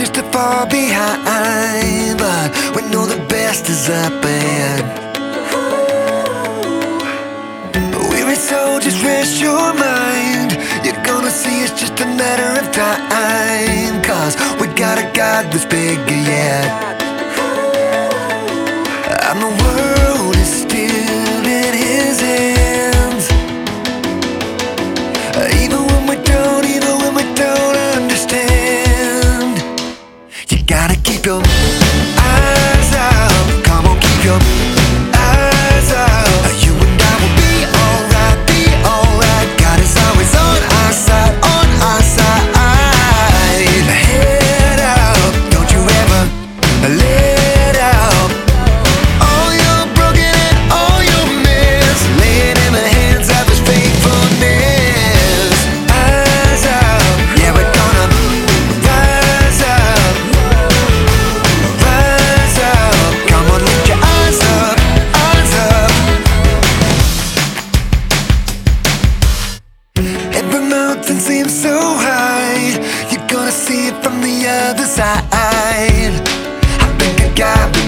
used to fall behind, but we know the best is up ahead. Weary soul, just rest your mind. You're gonna see it's just a matter of time, 'cause we got a God that's bigger yet. And the world is still in His hands. Even when we don't understand, you gotta keep your eyes out. Come on, keep your eyes out. You and I will be alright, be alright. God is always on our side, on our side. Head out, don't you ever let out all your broken and all your mess. Lay it in the hands of His faithfulness. Eyes out, yeah, we're gonna rise up, rise up. Come on, lift your eyes up, eyes up. Every mountain seems so high, you're gonna see it from the other side. I think I got